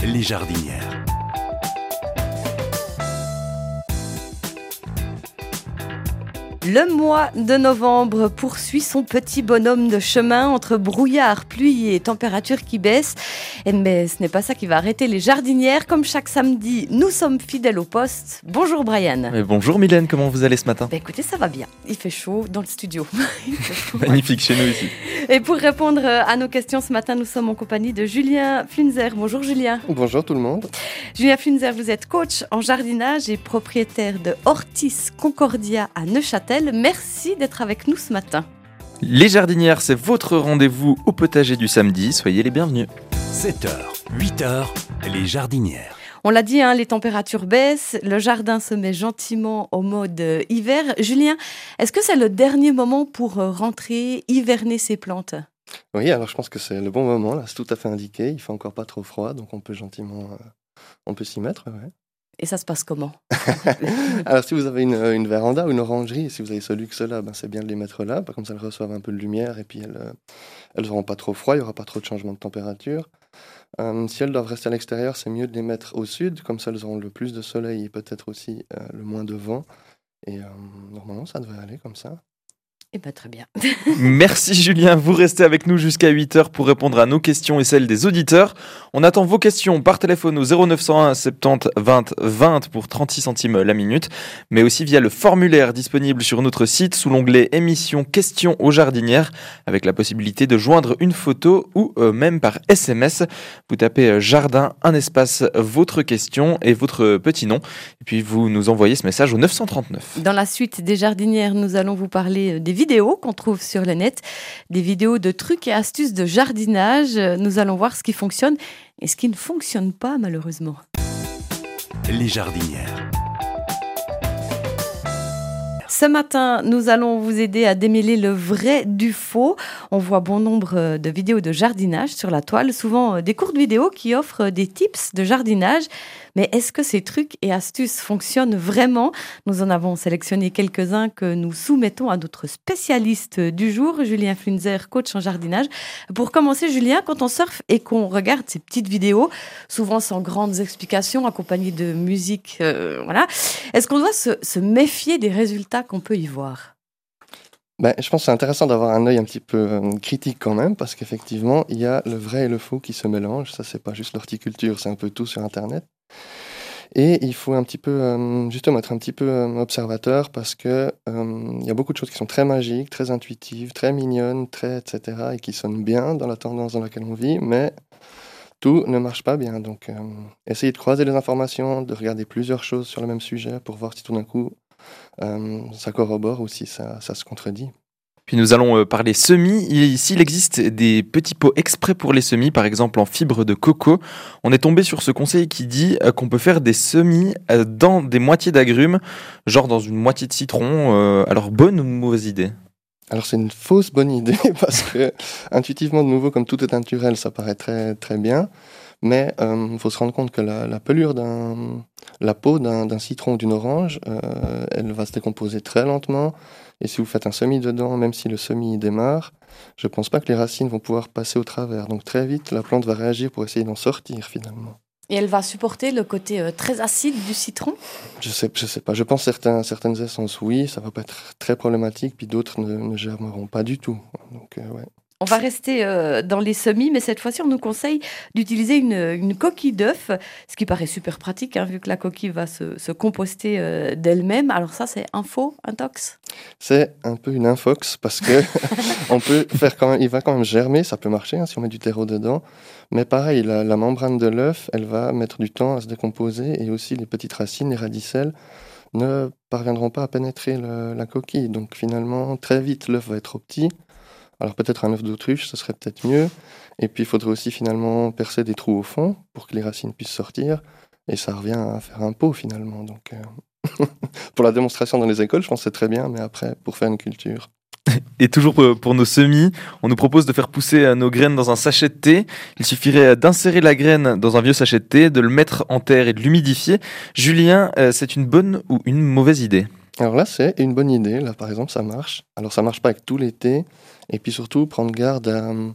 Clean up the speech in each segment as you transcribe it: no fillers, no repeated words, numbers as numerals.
Les jardinières. Le mois de novembre poursuit son petit bonhomme de chemin entre brouillard, pluie et température qui baisse. Mais ce n'est pas ça qui va arrêter les jardinières. Comme chaque samedi, nous sommes fidèles au poste. Bonjour Brian. Bonjour Mylène, comment vous allez ce matin ? Écoutez, ça va bien. Il fait chaud dans le studio. Il fait chaud, Magnifique chez nous ici. Et pour répondre à nos questions ce matin, nous sommes en compagnie de Julien Flinzer. Bonjour Julien. Bonjour tout le monde. Julien Flinzer, vous êtes coach en jardinage et propriétaire de Hortis Concordia à Neuchâtel. Merci d'être avec nous ce matin. Les jardinières, c'est votre rendez-vous au potager du samedi. Soyez les bienvenus. 7h, 8h, les jardinières. On l'a dit, les températures baissent, le jardin se met gentiment au mode hiver. Julien, est-ce que c'est le dernier moment pour rentrer, hiverner ses plantes ? Oui, alors je pense que c'est le bon moment, là, c'est tout à fait indiqué. Il fait encore pas trop froid, donc on peut s'y mettre. Ouais. Et ça se passe comment ? Alors si vous avez une véranda ou une orangerie, si vous avez ce luxe-là, c'est bien de les mettre là, comme ça elles reçoivent un peu de lumière et puis elles n'auront pas trop froid, il n'y aura pas trop de changement de température. Si elles doivent rester à l'extérieur, c'est mieux de les mettre au sud, comme ça elles auront le plus de soleil et peut-être aussi le moins de vent. Et normalement ça devrait aller comme ça. Eh bien, très bien. Merci Julien, vous restez avec nous jusqu'à 8h pour répondre à nos questions et celles des auditeurs. On attend vos questions par téléphone au 0901 70 20 20 pour 36 centimes la minute, mais aussi via le formulaire disponible sur notre site sous l'onglet émission questions aux jardinières, avec la possibilité de joindre une photo ou même par SMS. Vous tapez jardin, un espace, votre question et votre petit nom, et puis vous nous envoyez ce message au 939. Dans la suite des jardinières, nous allons vous parler des vidéos qu'on trouve sur le net, des vidéos de trucs et astuces de jardinage. Nous allons voir ce qui fonctionne et ce qui ne fonctionne pas malheureusement. Les jardinières. Ce matin, nous allons vous aider à démêler le vrai du faux. On voit bon nombre de vidéos de jardinage sur la toile, souvent des courtes vidéos qui offrent des tips de jardinage. Mais est-ce que ces trucs et astuces fonctionnent vraiment ? Nous en avons sélectionné quelques-uns que nous soumettons à notre spécialiste du jour, Julien Flinzer, coach en jardinage. Pour commencer, Julien, quand on surfe et qu'on regarde ces petites vidéos, souvent sans grandes explications, accompagnées de musique, est-ce qu'on doit se méfier des résultats qu'on peut y voir ? Je pense que c'est intéressant d'avoir un œil un petit peu critique quand même, parce qu'effectivement, il y a le vrai et le faux qui se mélangent. Ça, c'est pas juste l'horticulture, c'est un peu tout sur Internet. Et il faut un petit peu, justement, être un petit peu observateur, parce que il y a beaucoup de choses qui sont très magiques, très intuitives, très mignonnes, etc., et qui sonnent bien dans la tendance dans laquelle on vit, mais tout ne marche pas bien. Donc, essayez de croiser les informations, de regarder plusieurs choses sur le même sujet pour voir si tout d'un coup, ça corrobore ou si ça se contredit. Puis nous allons parler semis. Ici, il existe des petits pots exprès pour les semis, par exemple en fibre de coco. On est tombé sur ce conseil qui dit qu'on peut faire des semis dans des moitiés d'agrumes, genre dans une moitié de citron. Alors, bonne ou mauvaise idée ? Alors c'est une fausse bonne idée parce que intuitivement, de nouveau, comme tout est naturel, ça paraît très, très bien. Mais il faut se rendre compte que la pelure la peau d'un citron ou d'une orange, elle va se décomposer très lentement. Et si vous faites un semis dedans, même si le semis démarre, je ne pense pas que les racines vont pouvoir passer au travers. Donc très vite, la plante va réagir pour essayer d'en sortir finalement. Et elle va supporter le côté très acide du citron ? Je sais pas. Je pense certaines essences, oui, ça va pas être très problématique, puis d'autres ne germeront pas du tout. Donc ouais. On va rester dans les semis, mais cette fois-ci, on nous conseille d'utiliser une coquille d'œuf, ce qui paraît super pratique, vu que la coquille va se composter d'elle-même. Alors ça, c'est un faux, un tox ? C'est un peu une infox, parce que on peut faire il va quand même germer, ça peut marcher si on met du terreau dedans. Mais pareil, la membrane de l'œuf, elle va mettre du temps à se décomposer, et aussi les petites racines, les radicelles, ne parviendront pas à pénétrer la coquille. Donc finalement, très vite, l'œuf va être trop petit. Alors peut-être un œuf d'autruche, ce serait peut-être mieux. Et puis il faudrait aussi finalement percer des trous au fond pour que les racines puissent sortir. Et ça revient à faire un pot finalement. Donc pour la démonstration dans les écoles, je pense que c'est très bien, mais après, pour faire une culture. Et toujours pour nos semis, on nous propose de faire pousser nos graines dans un sachet de thé. Il suffirait d'insérer la graine dans un vieux sachet de thé, de le mettre en terre et de l'humidifier. Julien, c'est une bonne ou une mauvaise idée ? Alors là, c'est une bonne idée. Là, par exemple, ça marche. Alors ça marche pas avec tous les thés. Et puis surtout, prendre garde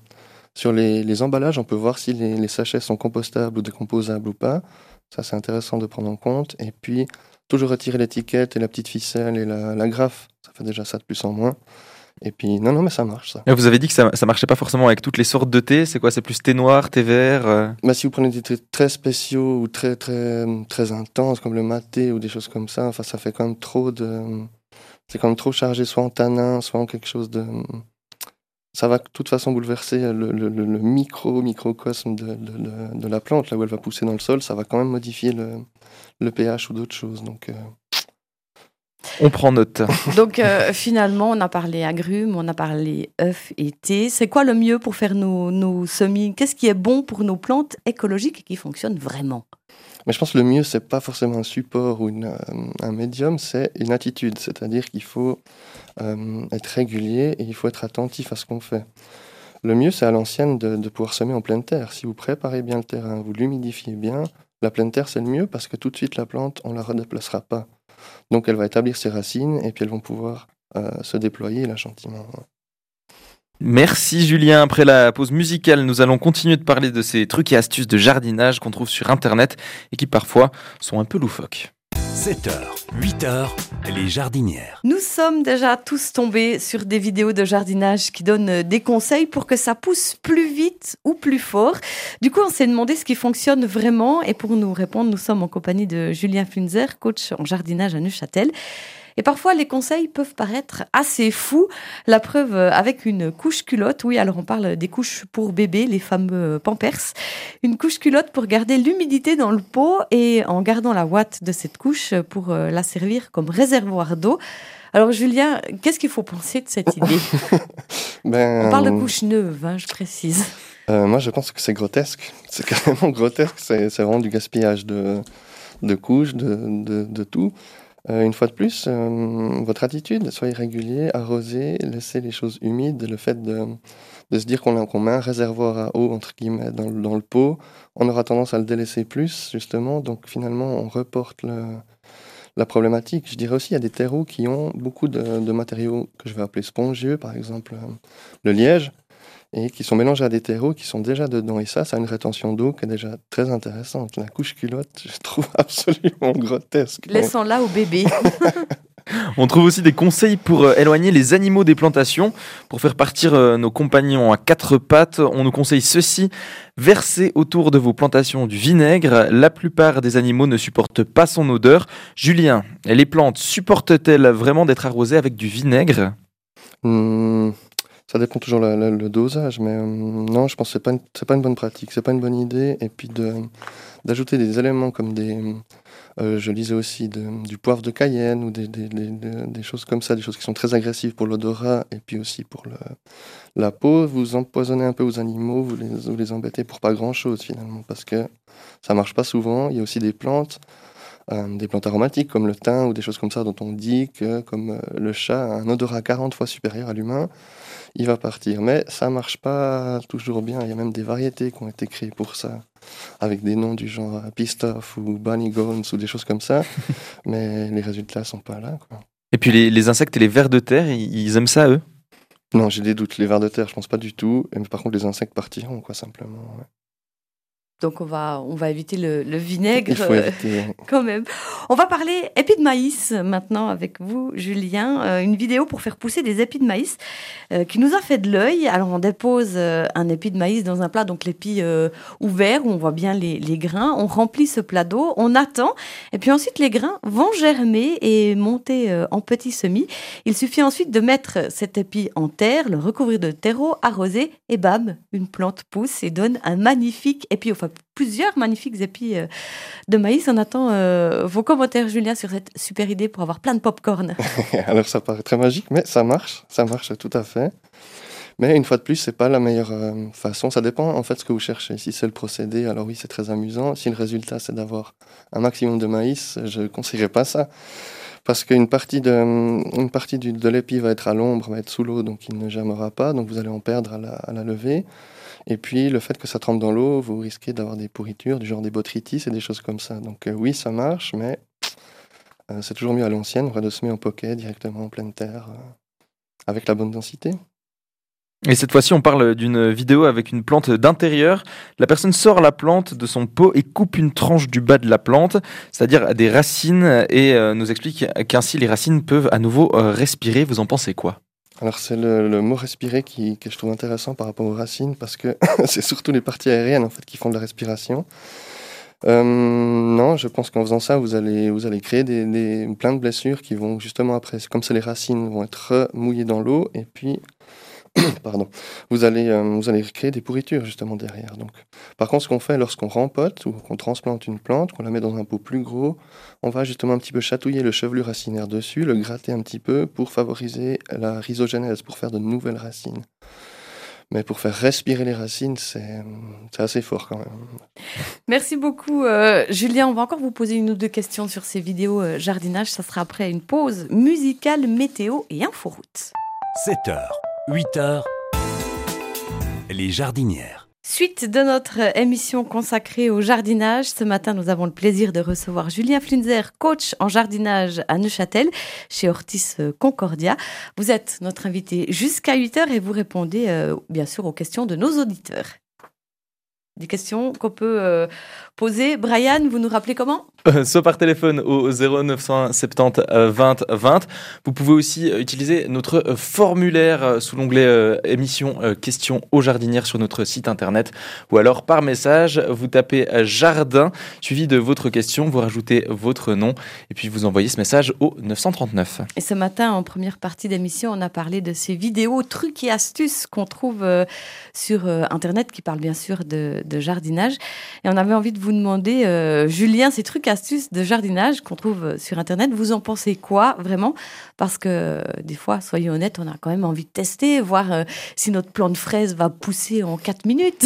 Sur les emballages, on peut voir si les sachets sont compostables ou décomposables ou pas. Ça, c'est intéressant de prendre en compte. Et puis, toujours retirer l'étiquette et la petite ficelle et la grappe. Ça fait déjà ça de plus en moins. Et puis, non, mais ça marche, ça. Et vous avez dit que ça marchait pas forcément avec toutes les sortes de thé. C'est quoi? C'est plus thé noir, thé vert Bah, si vous prenez des thés très spéciaux ou très, très, très intenses, comme le maté ou des choses comme ça, enfin, ça fait quand même c'est quand même trop chargé, soit en tanin, soit en quelque chose de... Ça va de toute façon bouleverser le microcosme de la plante, là où elle va pousser dans le sol. Ça va quand même modifier le pH ou d'autres choses. Donc, On prend note. Donc finalement, on a parlé agrumes, on a parlé œufs et thé. C'est quoi le mieux pour faire nos semis? Qu'est-ce qui est bon pour nos plantes écologiques et qui fonctionne vraiment? Mais je pense que le mieux, c'est pas forcément un support ou un médium, c'est une attitude. C'est-à-dire qu'il faut être régulier et il faut être attentif à ce qu'on fait. Le mieux, c'est à l'ancienne de pouvoir semer en pleine terre. Si vous préparez bien le terrain, vous l'humidifiez bien, la pleine terre, c'est le mieux parce que tout de suite, la plante, on la redéplacera pas. Donc, elle va établir ses racines et puis elles vont pouvoir se déployer là gentiment. Merci Julien. Après la pause musicale, nous allons continuer de parler de ces trucs et astuces de jardinage qu'on trouve sur Internet et qui parfois sont un peu loufoques. 7h, 8h, les jardinières. Nous sommes déjà tous tombés sur des vidéos de jardinage qui donnent des conseils pour que ça pousse plus vite ou plus fort. Du coup, on s'est demandé ce qui fonctionne vraiment. Et pour nous répondre, nous sommes en compagnie de Julien Funzer, coach en jardinage à Neuchâtel. Et parfois, les conseils peuvent paraître assez fous. La preuve avec une couche culotte. Oui, alors on parle des couches pour bébés, les fameux Pampers. Une couche culotte pour garder l'humidité dans le pot et en gardant la ouate de cette couche pour la servir comme réservoir d'eau. Alors Julien, qu'est-ce qu'il faut penser de cette idée? On parle de couche neuve, je précise. Moi, je pense que c'est grotesque. C'est carrément grotesque. C'est vraiment du gaspillage de couches, de tout. Une fois de plus, votre attitude, soyez régulier, arrosez, laissez les choses humides. Le fait de se dire qu'on met un réservoir à eau, entre guillemets, dans le pot, on aura tendance à le délaisser plus, justement. Donc finalement, on reporte la problématique. Je dirais aussi, il y a des terreaux qui ont beaucoup de matériaux que je vais appeler spongieux, par exemple le liège, et qui sont mélangés à des terreaux qui sont déjà dedans. Et ça a une rétention d'eau qui est déjà très intéressante. La couche culotte, je trouve absolument grotesque. Laissons-la au bébé. On trouve aussi des conseils pour éloigner les animaux des plantations. Pour faire partir nos compagnons à quatre pattes, on nous conseille ceci: versez autour de vos plantations du vinaigre. La plupart des animaux ne supportent pas son odeur. Julien, les plantes supportent-elles vraiment d'être arrosées avec du vinaigre? Ça dépend toujours le dosage, mais non, je pense que c'est pas une bonne pratique, c'est pas une bonne idée. Et puis d'ajouter des éléments comme je lisais aussi du poivre de Cayenne ou des choses comme ça, des choses qui sont très agressives pour l'odorat et puis aussi pour la peau. Vous empoisonnez un peu aux animaux, vous les embêtez pour pas grand-chose finalement, parce que ça marche pas souvent. Il y a aussi des plantes aromatiques comme le thym ou des choses comme ça dont on dit que comme le chat a un odorat 40 fois supérieur à l'humain, il va partir. Mais ça marche pas toujours bien. Il y a même des variétés qui ont été créées pour ça, avec des noms du genre Pistoff ou Bunny Gones ou des choses comme ça. Mais les résultats sont pas là, quoi. Et puis les insectes et les vers de terre, ils aiment ça, eux? Non, j'ai des doutes. Les vers de terre, je pense pas du tout. Mais par contre, les insectes partiront, quoi, simplement. Ouais. Donc on va éviter le vinaigre. Il faut éviter. Quand même. On va parler épis de maïs maintenant avec vous, Julien. Une vidéo pour faire pousser des épis de maïs qui nous a fait de l'œil. Alors on dépose un épi de maïs dans un plat, donc l'épi ouvert où on voit bien les grains. On remplit ce plat d'eau, on attend et puis ensuite les grains vont germer et monter en petits semis. Il suffit ensuite de mettre cet épi en terre, le recouvrir de terreau, arroser et bam, une plante pousse et donne un magnifique épi, enfin plusieurs magnifiques épis de maïs. On attend vos commentaires, Julien, sur cette super idée pour avoir plein de pop-corn. Alors ça paraît très magique, mais ça marche tout à fait. Mais une fois de plus, c'est pas la meilleure façon. Ça dépend en fait de ce que vous cherchez. Si c'est le procédé, alors oui, c'est très amusant. Si le résultat, c'est d'avoir un maximum de maïs, je ne conseillerais pas ça. Parce qu'une partie de l'épi va être à l'ombre, va être sous l'eau, donc il ne germera pas. Donc vous allez en perdre à la levée. Et puis, le fait que ça trempe dans l'eau, vous risquez d'avoir des pourritures, du genre des botrytis et des choses comme ça. Donc oui, ça marche, mais c'est toujours mieux à l'ancienne, de semer en poquet, directement en pleine terre, avec la bonne densité. Et cette fois-ci, on parle d'une vidéo avec une plante d'intérieur. La personne sort la plante de son pot et coupe une tranche du bas de la plante, c'est-à-dire des racines, et nous explique qu'ainsi les racines peuvent à nouveau respirer. Vous en pensez quoi ? Alors c'est le mot respirer que je trouve intéressant par rapport aux racines, parce que c'est surtout les parties aériennes en fait qui font de la respiration. Non, je pense qu'en faisant ça, vous allez créer plein de blessures qui vont justement après, comme c'est les racines vont être mouillées dans l'eau, et puis pardon, vous allez créer des pourritures justement derrière. Donc, par contre, ce qu'on fait lorsqu'on rempote ou qu'on transplante une plante, qu'on la met dans un pot plus gros, on va justement un petit peu chatouiller le chevelu racinaire dessus, le gratter un petit peu pour favoriser la rhizogenèse, pour faire de nouvelles racines. Mais pour faire respirer les racines, c'est assez fort quand même. Merci beaucoup, Julien. On va encore vous poser une ou deux questions sur ces vidéos jardinage. Ça sera après une pause musicale, météo et inforoute. 7h, 8h, les jardinières. Suite de notre émission consacrée au jardinage, ce matin, nous avons le plaisir de recevoir Julien Flünzer, coach en jardinage à Neuchâtel, chez Hortis Concordia. Vous êtes notre invité jusqu'à 8h et vous répondez bien sûr aux questions de nos auditeurs. Des questions qu'on peut poser. Brian, vous nous rappelez comment ? Soit par téléphone au 0901 70 20 20. Vous pouvez aussi utiliser notre formulaire sous l'onglet émission questions aux jardinières sur notre site internet, ou alors par message, vous tapez jardin suivi de votre question, vous rajoutez votre nom et puis vous envoyez ce message au 939. Et ce matin, en première partie d'émission, on a parlé de ces vidéos trucs et astuces qu'on trouve sur internet qui parlent bien sûr de jardinage. Et on avait envie de vous demander, Julien, ces trucs astuces de jardinage qu'on trouve sur internet, vous en pensez quoi vraiment ? Parce que des fois, soyons honnêtes, on a quand même envie de tester, voir si notre plant de fraises va pousser en 4 minutes.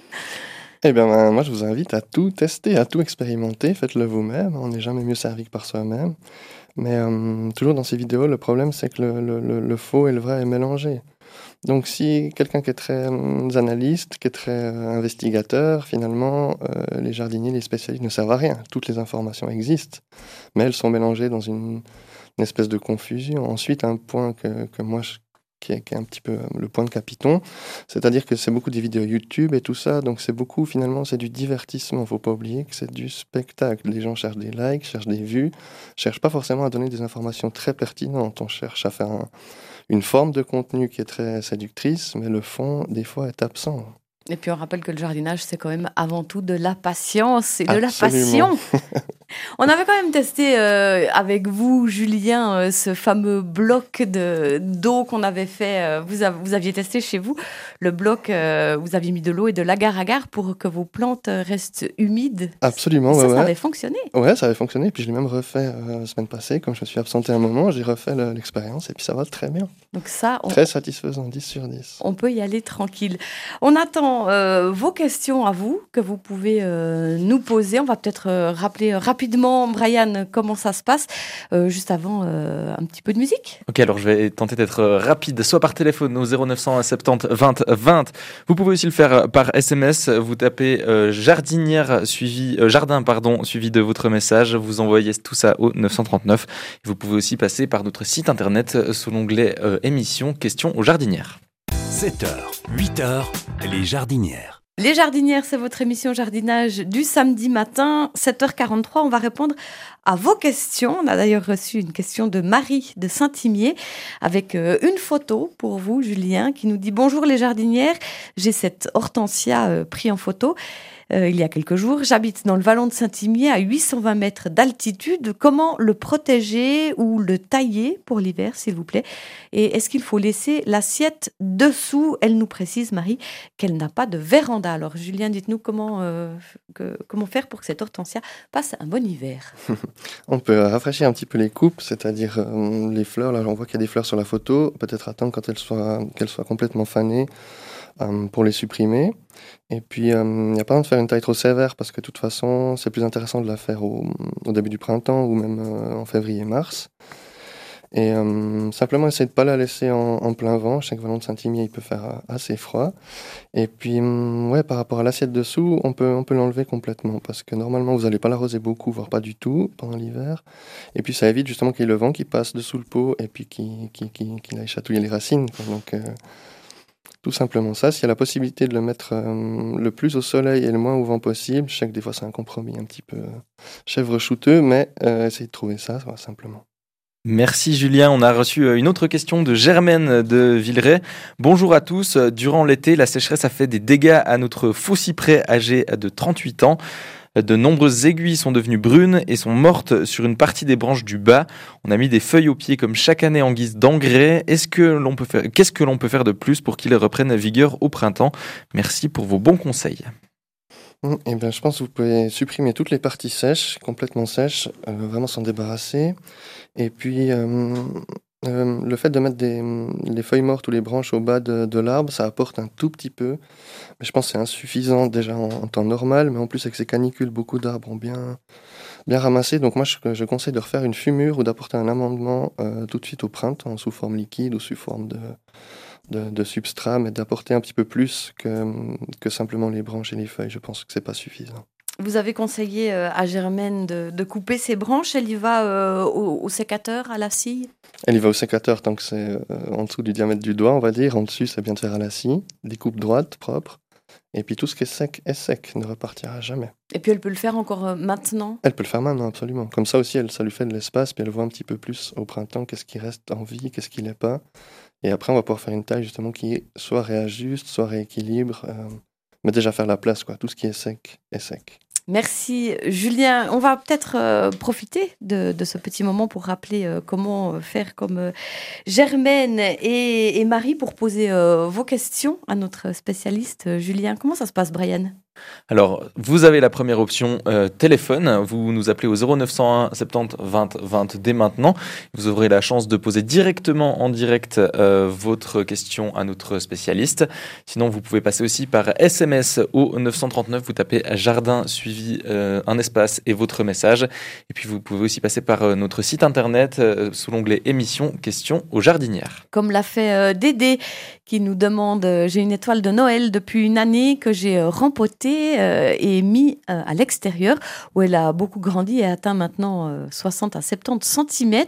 Eh bien, moi, je vous invite à tout tester, à tout expérimenter. Faites-le vous-même. On n'est jamais mieux servi que par soi-même. Mais toujours dans ces vidéos, le problème, c'est que le faux et le vrai est mélangé. Donc, si quelqu'un qui est très analyste, qui est très investigateur, finalement, les jardiniers, les spécialistes ne servent à rien. Toutes les informations existent, mais elles sont mélangées dans une espèce de confusion. Ensuite, un point que moi, qui est un petit peu le point de capiton, c'est-à-dire que c'est beaucoup des vidéos YouTube et tout ça, donc c'est beaucoup, finalement, c'est du divertissement. Faut pas oublier que c'est du spectacle. Les gens cherchent des likes, cherchent des vues, cherchent pas forcément à donner des informations très pertinentes. On cherche à faire une forme de contenu qui est très séductrice, mais le fond, des fois, est absent. Et puis on rappelle que le jardinage, c'est quand même avant tout de la patience et de Absolument. la passion. On avait quand même testé avec vous, Julien, ce fameux bloc d'eau qu'on avait fait. Vous aviez testé chez vous le bloc, vous aviez mis de l'eau et de l'agar-agar pour que vos plantes restent humides. Absolument, ça, ouais. Ça avait fonctionné. Ouais, ça avait fonctionné. Puis je l'ai même refait la semaine passée, comme je me suis absenté un moment, j'ai refait l'expérience et puis ça va très bien. Donc ça, très satisfaisant, 10 sur 10. On peut y aller tranquille. On attend vos questions à vous, que vous pouvez nous poser. On va peut-être rappeler rapidement, Brian, comment ça se passe, juste avant un petit peu de musique. Ok, alors je vais tenter d'être rapide, soit par téléphone au 0901 70 20 20. Vous pouvez aussi le faire par SMS. Vous tapez jardin suivi de votre message. Vous envoyez tout ça au 939. Et vous pouvez aussi passer par notre site internet sous l'onglet émission questions aux jardinières. 7h, 8h, les jardinières. Les jardinières, c'est votre émission jardinage du samedi matin, 7h43. On va répondre à vos questions. On a d'ailleurs reçu une question de Marie de Saint-Imier avec une photo pour vous, Julien, qui nous dit « Bonjour les jardinières, j'ai cette hortensia prise en photo. Il y a quelques jours. J'habite dans le vallon de Saint-Imier à 820 mètres d'altitude. Comment le protéger ou le tailler pour l'hiver, s'il vous plaît? Et est-ce qu'il faut laisser l'assiette dessous? Elle nous précise, Marie, qu'elle n'a pas de véranda. Alors, Julien, dites-nous comment faire pour que cette hortensia passe un bon hiver. On peut rafraîchir un petit peu les coupes, c'est-à-dire les fleurs. Là, on voit qu'il y a des fleurs sur la photo. Peut-être attendre quand qu'elles soient complètement fanées pour les supprimer. Et puis, il n'y a pas besoin de faire une taille trop sévère parce que de toute façon, c'est plus intéressant de la faire au début du printemps ou même en février-mars. Et simplement essayer de ne pas la laisser en plein vent. Je sais que le vallon de Saint-Imier, il peut faire assez froid. Et puis, par rapport à l'assiette dessous, on peut l'enlever complètement parce que normalement, vous n'allez pas l'arroser beaucoup, voire pas du tout pendant l'hiver. Et puis, ça évite justement qu'il y ait le vent qui passe dessous le pot et puis qu'il aille chatouiller les racines. Donc, Tout simplement ça. S'il y a la possibilité de le mettre le plus au soleil et le moins au vent possible, je sais que des fois c'est un compromis un petit peu chèvre-chouteux, mais essayez de trouver ça va, simplement. Merci Julien. On a reçu une autre question de Germaine de Villeray. Bonjour à tous. Durant l'été, la sécheresse a fait des dégâts à notre faux cyprès âgé de 38 ans. De nombreuses aiguilles sont devenues brunes et sont mortes sur une partie des branches du bas. On a mis des feuilles au pied comme chaque année en guise d'engrais. Qu'est-ce que l'on peut faire de plus pour qu'ils reprennent vigueur au printemps? Merci pour vos bons conseils. Eh bien, je pense que vous pouvez supprimer toutes les parties sèches, complètement sèches, vraiment s'en débarrasser. Et puis, le fait de mettre les feuilles mortes ou les branches au bas de l'arbre, ça apporte un tout petit peu. Mais je pense que c'est insuffisant déjà en temps normal, mais en plus avec ces canicules, beaucoup d'arbres ont bien ramassé. Donc moi, je conseille de refaire une fumure ou d'apporter un amendement tout de suite au printemps, sous forme liquide ou sous forme de substrat, mais d'apporter un petit peu plus que simplement les branches et les feuilles. Je pense que c'est pas suffisant. Vous avez conseillé à Germaine de couper ses branches. Elle y va au sécateur, à la scie? Elle y va au sécateur tant que c'est en dessous du diamètre du doigt, on va dire. En dessus, c'est bien de faire à la scie. Des coupes droites, propres. Et puis tout ce qui est sec, ne repartira jamais. Et puis elle peut le faire encore maintenant? Elle peut le faire maintenant, absolument. Comme ça aussi, ça lui fait de l'espace, puis elle voit un petit peu plus au printemps qu'est-ce qui reste en vie, qu'est-ce qui l'est pas. Et après, on va pouvoir faire une taille justement qui soit réajuste, soit rééquilibre. Mais déjà faire la place, quoi. Tout ce qui est sec est sec. Merci Julien. On va peut-être profiter de ce petit moment pour rappeler comment faire comme Germaine et Marie pour poser vos questions à notre spécialiste Julien. Comment ça se passe, Brian ? Alors, vous avez la première option téléphone. Vous nous appelez au 0901 70 20 20 dès maintenant. Vous aurez la chance de poser directement en direct votre question à notre spécialiste. Sinon, vous pouvez passer aussi par SMS au 939. Vous tapez jardin suivi un espace et votre message. Et puis, vous pouvez aussi passer par notre site internet sous l'onglet émissions questions aux jardinières. Comme l'a fait Dédé qui nous demande j'ai une étoile de Noël depuis une année que j'ai rempotée et mis à l'extérieur où elle a beaucoup grandi et atteint maintenant 60 à 70 cm.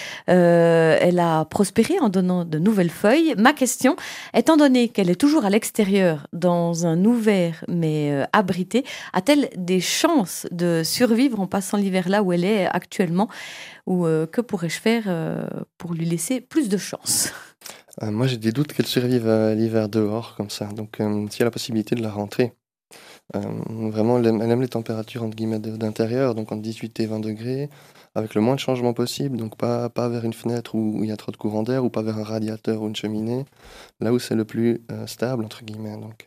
Elle a prospéré en donnant de nouvelles feuilles. Ma question, étant donné qu'elle est toujours à l'extérieur dans un ouvert mais abrité, a-t-elle des chances de survivre en passant l'hiver là où elle est actuellement ou que pourrais-je faire pour lui laisser plus de chance ? Moi, j'ai des doutes qu'elle survive l'hiver dehors, comme ça. Donc, s'il y a la possibilité de la rentrer. Vraiment, elle aime les températures entre guillemets d'intérieur, donc entre 18 et 20 degrés, avec le moins de changements possible, donc pas vers une fenêtre où il y a trop de courant d'air, ou pas vers un radiateur ou une cheminée, là où c'est le plus stable, entre guillemets. Donc,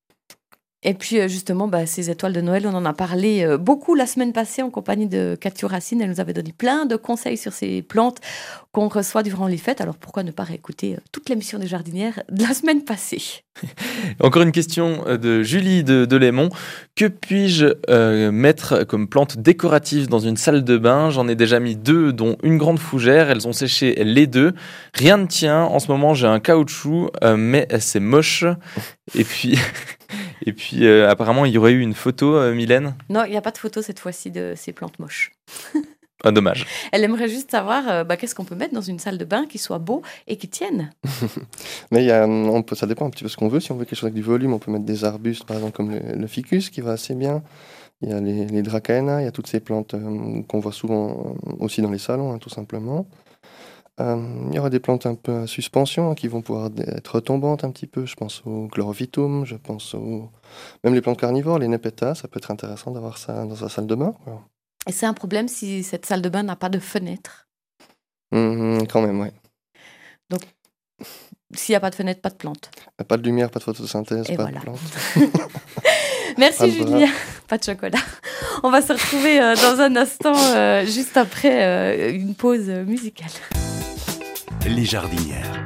Et puis justement, ces étoiles de Noël, on en a parlé beaucoup la semaine passée en compagnie de Cathy Racine. Elle nous avait donné plein de conseils sur ces plantes qu'on reçoit durant les fêtes. Alors pourquoi ne pas réécouter toute l'émission des jardinières de la semaine passée ? Encore une question de Julie de Lémont. Que puis-je mettre comme plante décorative dans une salle de bain ? J'en ai déjà mis 2, dont une grande fougère. Elles ont séché les 2. Rien ne tient. En ce moment, j'ai un caoutchouc, mais c'est moche. Et puis, apparemment, il y aurait eu une photo, Mylène ? Non, il n'y a pas de photo cette fois-ci de ces plantes moches. Ah, dommage. Elle aimerait juste savoir qu'est-ce qu'on peut mettre dans une salle de bain qui soit beau et qui tienne. Mais ça dépend un petit peu de ce qu'on veut. Si on veut quelque chose avec du volume, on peut mettre des arbustes, par exemple comme le ficus, qui va assez bien. Il y a les dracaena, il y a toutes ces plantes qu'on voit souvent aussi dans les salons, tout simplement. Il y aura des plantes un peu à suspension qui vont pouvoir être retombantes un petit peu. Je pense au chlorophytum, je pense même les plantes carnivores, les nepeta, ça peut être intéressant d'avoir ça dans sa salle de bain. Quoi. Et c'est un problème si cette salle de bain n'a pas de fenêtre. Quand même, oui. Donc, s'il n'y a pas de fenêtre, pas de plante. Pas de lumière, pas de photosynthèse, et pas voilà. de plante. Merci Julien. Pas de chocolat. On va se retrouver dans un instant, juste après une pause musicale. Les jardinières.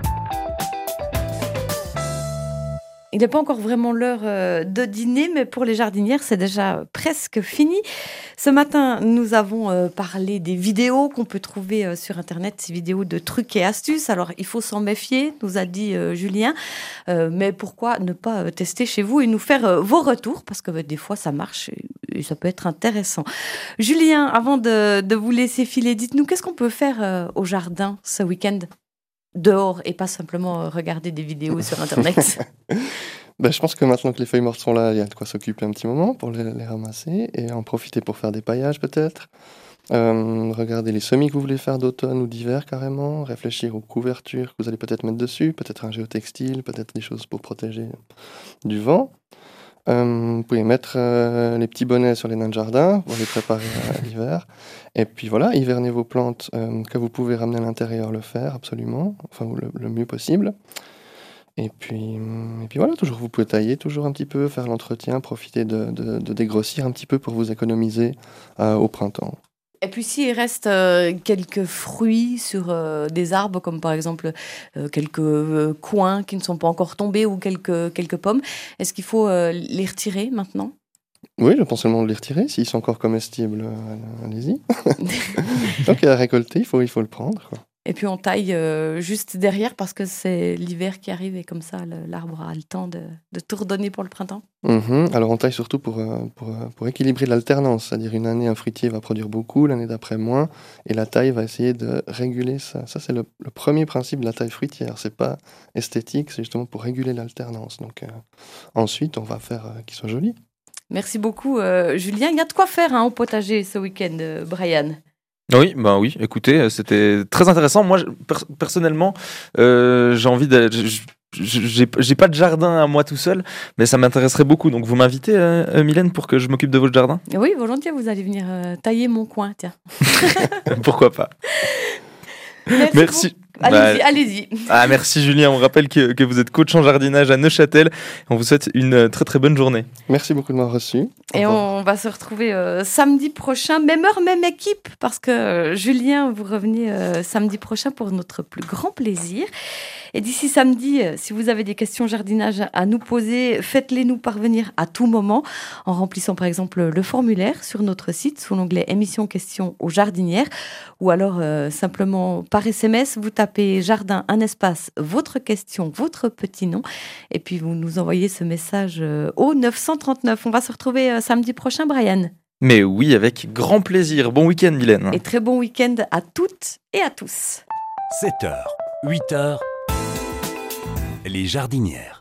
Il n'est pas encore vraiment l'heure de dîner, mais pour les jardinières, c'est déjà presque fini. Ce matin, nous avons parlé des vidéos qu'on peut trouver sur Internet, ces vidéos de trucs et astuces. Alors, il faut s'en méfier, nous a dit Julien. Mais pourquoi ne pas tester chez vous et nous faire vos retours ? Parce que des fois, ça marche et ça peut être intéressant. Julien, avant de vous laisser filer, dites-nous, qu'est-ce qu'on peut faire au jardin ce week-end ? dehors et pas simplement regarder des vidéos sur Internet? Je pense que maintenant que les feuilles mortes sont là, il y a de quoi s'occuper un petit moment pour les ramasser et en profiter pour faire des paillages peut-être. Regarder les semis que vous voulez faire d'automne ou d'hiver carrément, réfléchir aux couvertures que vous allez peut-être mettre dessus, peut-être un géotextile, peut-être des choses pour protéger du vent. Vous pouvez mettre les petits bonnets sur les nains de jardin pour les préparer à l'hiver. Et puis voilà, hiverner vos plantes que vous pouvez ramener à l'intérieur, le faire absolument, enfin le mieux possible. Et puis voilà, toujours vous pouvez tailler toujours un petit peu, faire l'entretien, profiter de dégrossir un petit peu pour vous économiser au printemps. Et puis s'il reste quelques fruits sur des arbres, comme par exemple quelques coings qui ne sont pas encore tombés ou quelques pommes, est-ce qu'il faut les retirer maintenant? Oui, je pense seulement les retirer. S'ils sont encore comestibles, allez-y. Donc à récolter, il faut le prendre, quoi. Et puis on taille juste derrière parce que c'est l'hiver qui arrive et comme ça l'arbre a le temps de tout redonner pour le printemps. Alors on taille surtout pour équilibrer l'alternance, c'est-à-dire une année un fruitier va produire beaucoup, l'année d'après moins, et la taille va essayer de réguler ça. Ça c'est le premier principe de la taille fruitière, c'est pas esthétique, c'est justement pour réguler l'alternance. Donc ensuite on va faire qu'il soit joli. Merci beaucoup Julien, il y a de quoi faire au potager ce week-end, Brian. Oui, écoutez, c'était très intéressant. Moi, personnellement, j'ai envie de... J'ai pas de jardin à moi tout seul, mais ça m'intéresserait beaucoup. Donc, vous m'invitez, Mylène, pour que je m'occupe de votre jardin? Oui, volontiers, vous allez venir tailler mon coin, tiens. Pourquoi pas. Merci. Allez-y. Merci Julien, on rappelle que vous êtes coach en jardinage à Neuchâtel. On vous souhaite une très très bonne journée. Merci beaucoup de m'avoir reçu. Et on va se retrouver samedi prochain, même heure, même équipe, parce que Julien, vous revenez samedi prochain pour notre plus grand plaisir. Et d'ici samedi, si vous avez des questions jardinage à nous poser, faites-les nous parvenir à tout moment en remplissant par exemple le formulaire sur notre site sous l'onglet émission questions aux jardinières ou alors simplement par SMS, vous tapez jardin, un espace, votre question, votre petit nom et puis vous nous envoyez ce message au 939. On va se retrouver samedi prochain, Brian. Mais oui, avec grand plaisir. Bon week-end, Mylène. Et très bon week-end à toutes et à tous. 7h, 8h, les jardinières.